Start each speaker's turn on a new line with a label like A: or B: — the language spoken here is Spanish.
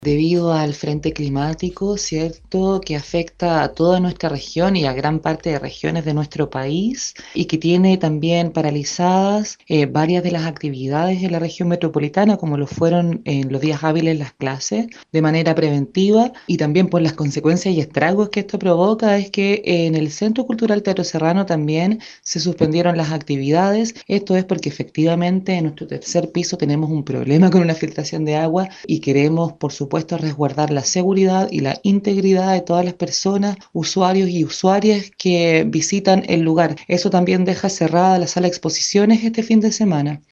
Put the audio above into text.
A: Debido al frente climático, ¿cierto?, que afecta a toda nuestra región y a gran parte de regiones de nuestro país y que tiene también paralizadas varias de las actividades en la región metropolitana, como lo fueron en los días hábiles las clases, de manera preventiva y también por las consecuencias y estragos que esto provoca, es que en el Centro Cultural Teatro Serrano también se suspendieron las actividades. Esto es porque efectivamente en nuestro tercer piso tenemos un problema con una filtración de agua y queremos, por supuesto, resguardar la seguridad y la integridad de todas las personas, usuarios y usuarias que visitan el lugar. Eso también deja cerrada la sala de exposiciones este fin de semana.